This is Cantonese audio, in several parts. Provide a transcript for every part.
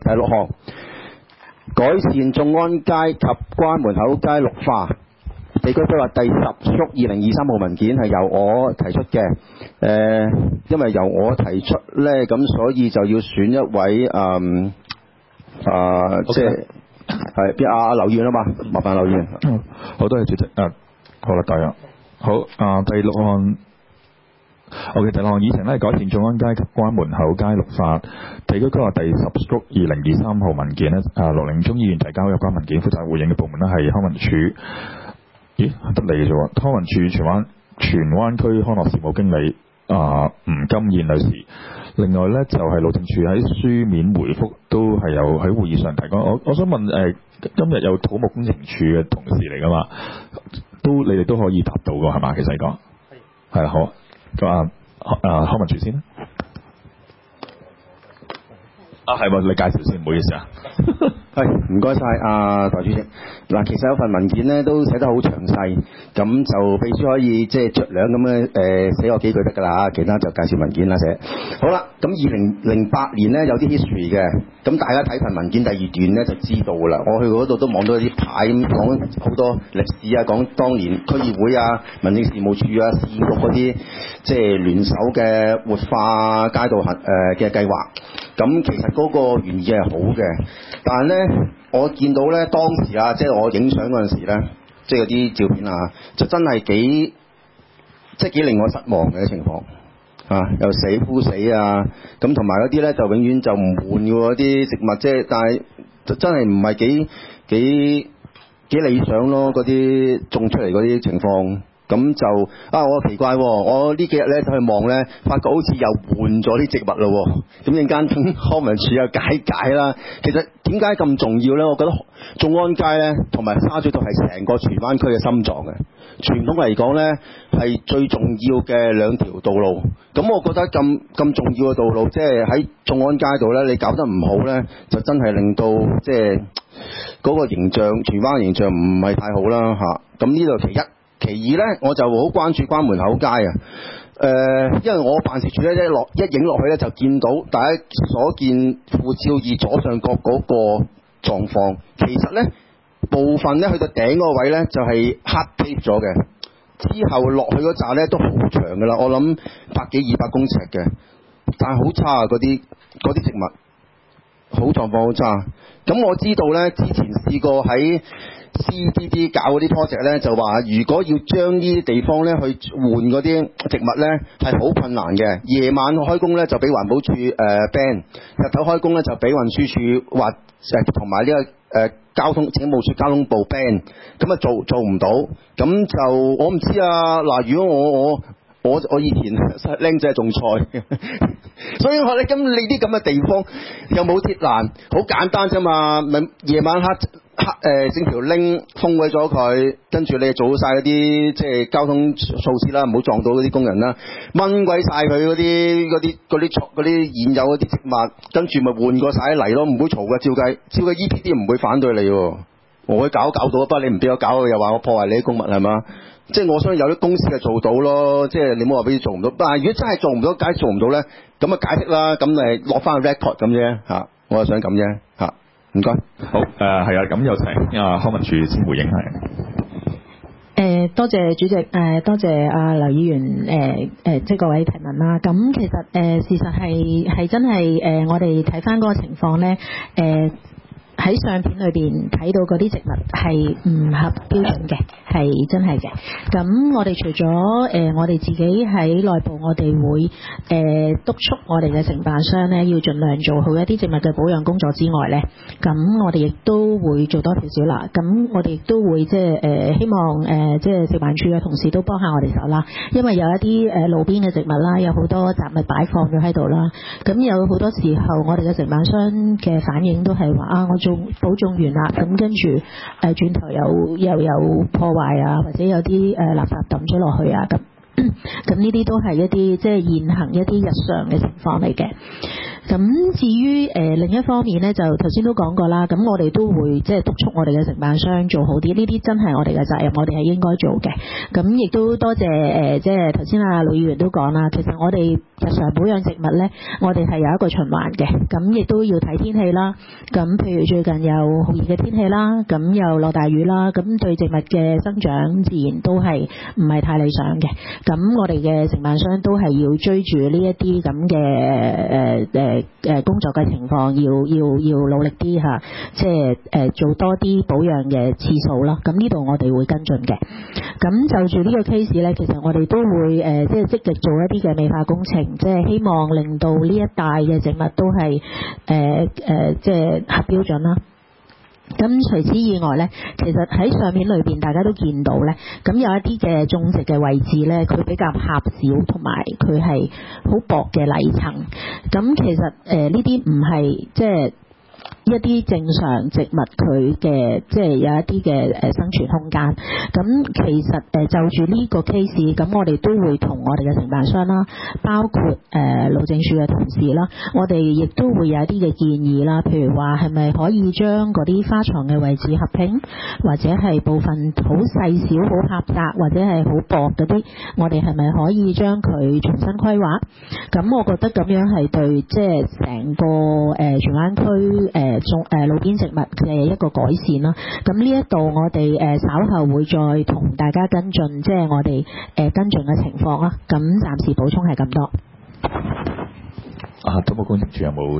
第6項，改善眾安街及關門口街綠化。地區規劃第10幅2023號文件係由我提出嘅，因為由我提出呢，咁所以就要選一位即係邊阿劉議員啊嘛，麻煩劉議員。 好多謝主席。好啦，大約好。第6項。OK，第6項議程咧，改善眾安街及關門口街綠化。地區規劃第10幅2023號文件咧，羅凌忠議員提交有關文件，負責回應嘅部門咧係康文署。咦，得你嘅啫喎！康文署荃灣區康樂事務經理吳金燕女士。另外咧就係路政署喺書面回覆都係有喺會議上提過。我想問今日有土木工程署嘅同事嚟噶嘛？你哋都可以答到㗎係嘛？其實嚟講係好。咁康文署先啦。係喎，你介紹先，唔好意思啊。 唔該晒代主席。嗱，其實有份文件咧都寫得好詳細，咁就秘書可以即係酌量咁樣寫我幾句得㗎啦，其他就介紹文件啦寫。好啦，咁2008年咧有啲 history 嘅，咁大家睇份文件第2段咧就知道㗎啦。我去嗰度都望到啲牌咁講好多歷史啊，講當年區議會啊、民政事務處啊、市局嗰啲即係聯手嘅活化街道嘅計劃。咁其實嗰個原意係好嘅，但係咧，我見到咧當時即係我影相嗰陣時咧，即係嗰啲照片就真係幾令我失望嘅情況又死枯死咁同埋嗰啲咧就永遠就唔換嘅喎啲植物，即係但係真係唔係幾理想咯，嗰啲種出嚟嗰啲情況。咁就我奇怪我呢幾日咧就去望咧，發覺好似又換咗啲植物咯。咁陣間康文署又解啦。其實點解咁重要咧？我覺得眾安街咧同埋沙咀道係成個荃灣區嘅心臟嘅。傳統嚟講咧係最重要嘅2條道路。咁我覺得咁重要嘅道路，即係喺眾安街度咧，你搞得唔好咧，就真係令到即係嗰個形象，荃灣嘅形象唔係太好啦嚇。咁呢度其一。其二咧，我就好關注關門口街因為我辦事處咧一影落去咧就見到大家所見副照2左上角嗰個狀況。其實咧部分咧去到頂嗰個位咧就係黑 tape 咗嘅，之後落去嗰紮咧都好長㗎啦，我諗100幾200公尺嘅，但係好差嗰啲植物，好狀況好差。咁我知道咧之前試過喺CDD 搞嗰啲 project 咧，就話如果要將呢啲地方咧去換嗰啲植物咧，係好困難嘅。夜晚開工咧就俾環保署ban，日頭開工咧就俾運輸署或同埋呢個交通警務處交通部 ban， 咁啊做唔到。咁就我唔知嗱，如果我以前僆仔種菜，所以我咧咁你啲咁嘅地方又冇鐵欄，好簡單啫嘛，咪夜晚黑整條拎封鬼咗佢，跟住你做晒嗰啲即係交通措施啦，唔好撞到嗰啲工人啦，掹鬼晒佢嗰啲現有嗰啲植物，跟住咪換過晒嚟咯，唔會嘈嘅，照計 EPD 唔會反對你喎，我會搞到，不過你唔俾我搞，又話我破壞你啲公物係嘛？即係我相信有啲公司係做到咯，即係你冇話俾佢做唔到。但係如果真係做唔到，梗係做唔到咧，咁啊解釋啦，咁咪落翻個 record 咁啫嚇。我係想咁啫嚇。唔該。 好係咁有請康文署先回應係。 多謝主席，多謝劉議員即係各位提問啦。咁其實事實係真係我哋睇翻嗰個情況咧喺相片裏邊睇到嗰啲植物係唔合標準嘅，係真係嘅。咁我哋除咗我哋自己喺內部，我哋會督促我哋嘅承辦商咧，要盡量做好一啲植物嘅保養工作之外咧，咁我哋亦都會做多少少啦。咁我哋亦都會即係希望即係食環署嘅同事都幫下我哋手啦。因為有一啲路邊嘅植物啦，有好多雜物擺放咗喺度啦。咁有好多時候，我哋嘅承辦商嘅反應都係話我保種完啦，咁跟住轉頭又有破壞或者有啲垃圾抌咗落去咁呢啲都係一啲即係現行一啲日常嘅情況嚟嘅。咁至於另一方面咧，就頭先都講過啦，咁我哋都會即係督促我哋嘅承辦商做好啲，呢啲真係我哋嘅責任，我哋係應該做嘅。咁亦都多謝即係頭先陸議員都講啦，其實我哋日常保養植物呢，我哋係有一個循環嘅，咁亦都要睇天氣啦。咁譬如最近有好熱嘅天氣啦，咁又落大雨啦，咁對植物嘅生長自然都係唔係太理想嘅。咁我哋嘅承辦商都係要追住呢一啲咁嘅工作嘅情況，要努力啲嚇，即係做多啲保養嘅次數啦。咁呢度我哋會跟進嘅。咁就住呢個 case 呢，其實我哋都會即係積極做一啲嘅美化工程。即係希望令到呢一帶嘅植物都係即係合標準啦。咁除此以外呢，其實喺上面裏邊大家都見到呢，咁有一啲嘅種植嘅位置呢，佢比較狹小，同埋佢係好薄嘅泥層。咁其實呢啲唔係即係一啲正常植物佢嘅即係有一啲嘅生存空間。咁其實就住呢個 case， 咁我哋都會同我哋嘅承辦商啦，包括路政署嘅同事啦，我哋亦都會有一啲嘅建議啦，譬如話係咪可以將嗰啲花床嘅位置合拼，或者係部分好細小、好狹窄或者係好薄嗰啲，我哋係咪可以將佢重新規劃？咁我覺得咁樣係對即係成個荃灣區路邊植物嘅一個改善啦。咁呢一度我哋稍後會再同大家跟進，即係我哋跟進嘅情況啦。咁暫時補充係咁多。 土木工程處有冇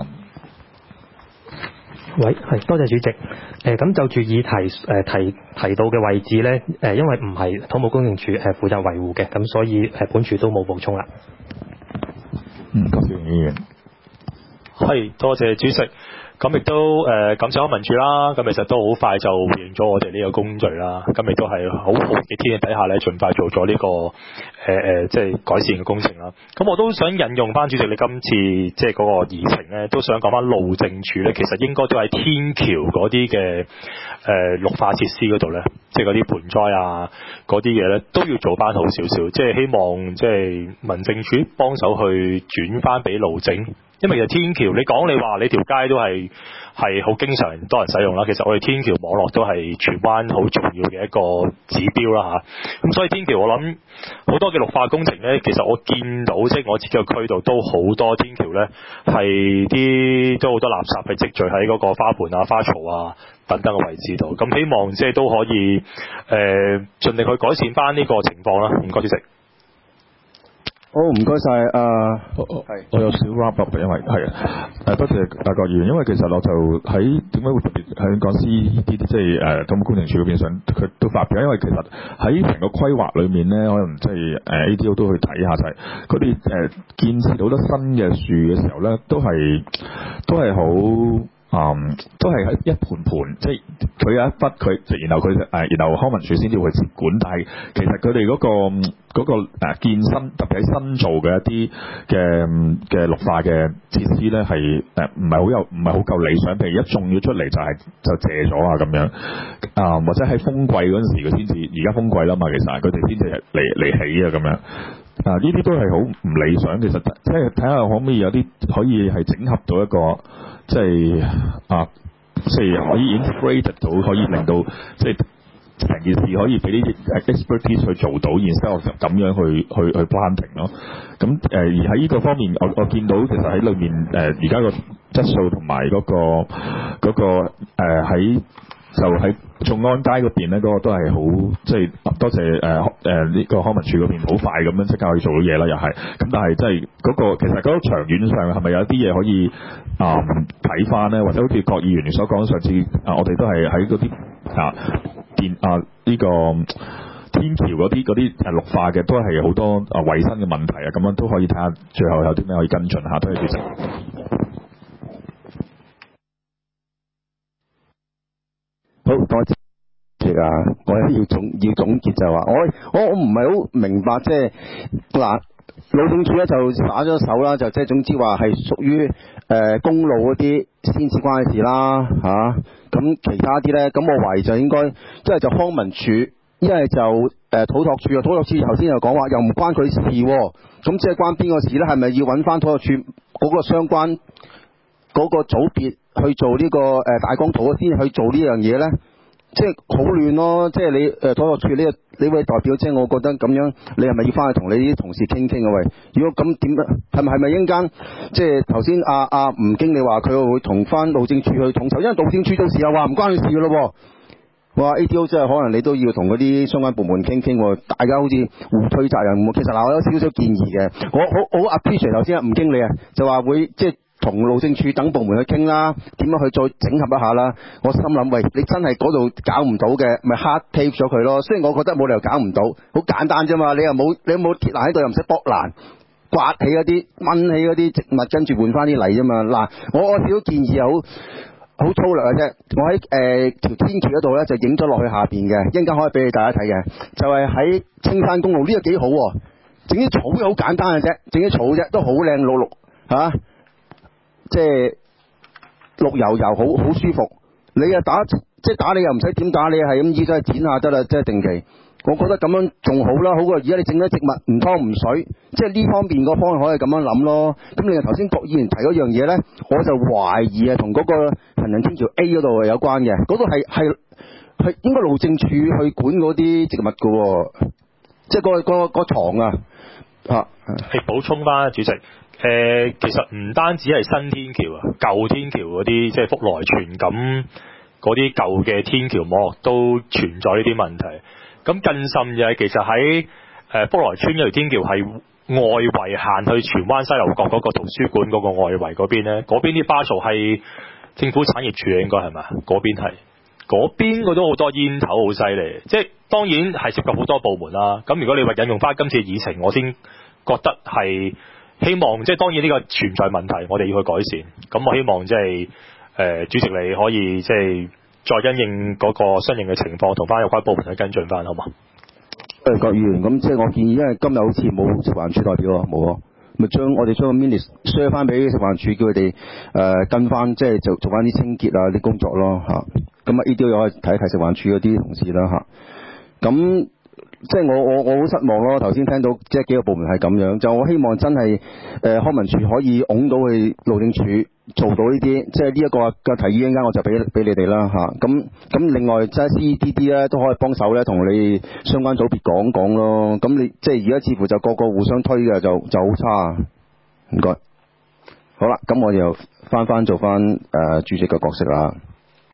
喂，係多謝主席。咁就住議題提到嘅位置呢，因為唔係土木工程處負責維護嘅，咁所以本處都冇補充啦。 郭兆元議員， 係多謝主席。咁亦都感謝康文署啦，咁其實都好快就回應咗我哋呢個工序啦。咁亦都係好好嘅天氣底下咧，盡快做咗呢個即係改善嘅工程啦。咁我都想引用翻主席你今次即係嗰個議程咧，都想講翻路政署咧，其實應該都喺天橋嗰啲嘅綠化設施嗰度咧，即係嗰啲盆栽啊嗰啲嘢咧，都要做翻好少少，即係希望即係民政署幫手去轉翻俾路政。因為其實天橋，你話你條街都係好經常多人使用啦。其實我哋天橋網絡都係荃灣好重要嘅一個指標啦嚇。咁所以天橋我諗好多嘅綠化工程咧，其實我見到即係我自己個區度都好多天橋咧，係都好多垃圾係積聚喺嗰個花盆啊、花槽啊等等嘅位置度。咁希望即係都可以盡力去改善翻呢個情況啦。唔該主席。 好，唔該晒。 我有少 wrap up 嘅，因為係多謝郭議員，因為其實我就喺點解會特別喺講司呢啲即係土木工程處嗰邊想佢都發表，因為其實喺成個規劃裏面咧，可能即係ADO 都去睇下就係嗰啲建設好多新嘅樹嘅時候咧，都係好。都係喺一盤盤，即係佢有一筆佢，然後康文署先至會接管，但係其實佢哋嗰個建新，特別喺新造嘅一啲嘅綠化嘅設施咧，係唔係好夠理想，譬如一種咗出嚟就謝咗啊咁樣，或者喺風季嗰陣時佢先至，而家風季啦嘛，其實佢哋先至嚟起啊咁樣。呢啲都係好唔理想，其實即係睇下可唔可以有啲可以係整合到一個即係可以 integrate 到，可以令到即係成件事可以俾啲 expertise 去做到，然之後就咁樣去 planting 咯。咁而喺呢個方面，我見到其實喺裏面而家個質素同埋嗰個喺就喺眾安街嗰邊咧，嗰個都係好即係多謝呢個康文署嗰邊好快咁樣即刻可以做到嘢啦，又係咁，但係即係嗰個其實嗰個長遠上係咪有啲嘢可以睇翻咧？或者好似郭議員所講，上次我哋都係喺嗰啲呢個天橋嗰啲綠化嘅，都係好多衞生嘅問題啊，咁樣都可以睇下最後有啲咩可以跟進下。多謝主席。 好，多謝我要總結就係話，我唔係好明白，即係嗱，路政署咧就打咗手啦，就即係總之話係屬於公路嗰啲先至關嘅事啦嚇。咁其他啲咧，咁我懷疑就應該一係就康文署，一係就土拓署啊。土拓署頭先又講話又唔關佢事喎，咁即係關邊個事咧？係咪要揾翻土拓署嗰個相關嗰個組別去做呢個大綱圖先去做呢樣嘢咧？ 即係好亂咯，即係你土木處呢位代表，即係我覺得咁樣，你係咪要翻去同你啲同事傾傾啊？喂，如果咁點啊？係咪應間即係頭先吳經理話佢會同翻路政處去統籌，因為路政處到時候話唔關佢事噶咯。哇 ADO 真係可能你都要同嗰啲相關部門傾傾，大家好似互推責任。其實嗱，我有少少建議嘅，我好 appreciate 頭先吳經理啊，就話會即係同路政處等部門去傾啦，點樣去再整合一下啦。我心諗，喂，你真係嗰度搞唔到嘅，咪 hard tape 咗佢咯。雖然我覺得冇理由搞唔到，好簡單啫嘛。你有冇鐵欄喺度，又唔使剝欄，刮起嗰啲掹起嗰啲植物，跟住換翻啲泥啫嘛。嗱，我少少建議好粗略嘅啫。我喺條天橋嗰度咧就影咗落去下邊嘅，一陣間可以俾你大家睇嘅，就係喺青山公路呢個幾好喎，整啲草好簡單嘅啫，整啲草啫都好靚綠嚇。即係綠油油，好舒服。你又打你又唔使點打，你係咁依都係剪下得啦，即係定期。我覺得咁樣仲好啦，好過而家你整咗植物唔湯唔水，即係呢方面個方向可以咁樣諗咯。咁另外頭先郭議員提嗰樣嘢咧，我就懷疑係同嗰個行人天橋 A 嗰度有關嘅，嗰度係應該路政處去管嗰啲植物㗎喎，即係個床啊嚇。 係補充翻主席。其實唔單止係新天橋啊，舊天橋嗰啲即係福來荃錦嗰啲舊嘅天橋網絡都存在呢啲問題。咁更甚就係其實喺福來村嗰條天橋係外圍行去荃灣西樓角嗰個圖書館嗰個外圍嗰邊咧，嗰邊啲巴槽係政府產業署應該係咪？嗰邊嗰都好多煙頭好犀利，即係當然係涉及好多部門啦。咁如果你話引用翻今次嘅議程，我先覺得係。希望即係當然呢個存在問題，我哋要去改善。咁我希望即係主席你可以即係再因應嗰個相應嘅情況，同翻有關部門去跟進翻，好嘛？ 郭議員，咁即係我建議，因為今日好似冇食環署代表喎，冇喎，咪我哋將個 minutes share 翻俾食環署，叫佢哋跟翻，即係做翻啲清潔啊啲工作咯嚇。咁呢啲又可以睇一睇食環署嗰啲同事啦嚇。咁即係我好失望咯，頭先聽到即係幾個部門係咁樣，就我希望真係康文署可以擁到去路政署做到呢啲，即係呢一個嘅提議，一陣間我就俾你哋啦嚇。咁另外即係 CEDD 咧都可以幫手咧，同你相關組別講咯。咁你即係而家似乎就個個互相推嘅，就好差。唔該。好啦，咁我哋又翻做翻主席嘅角色啦。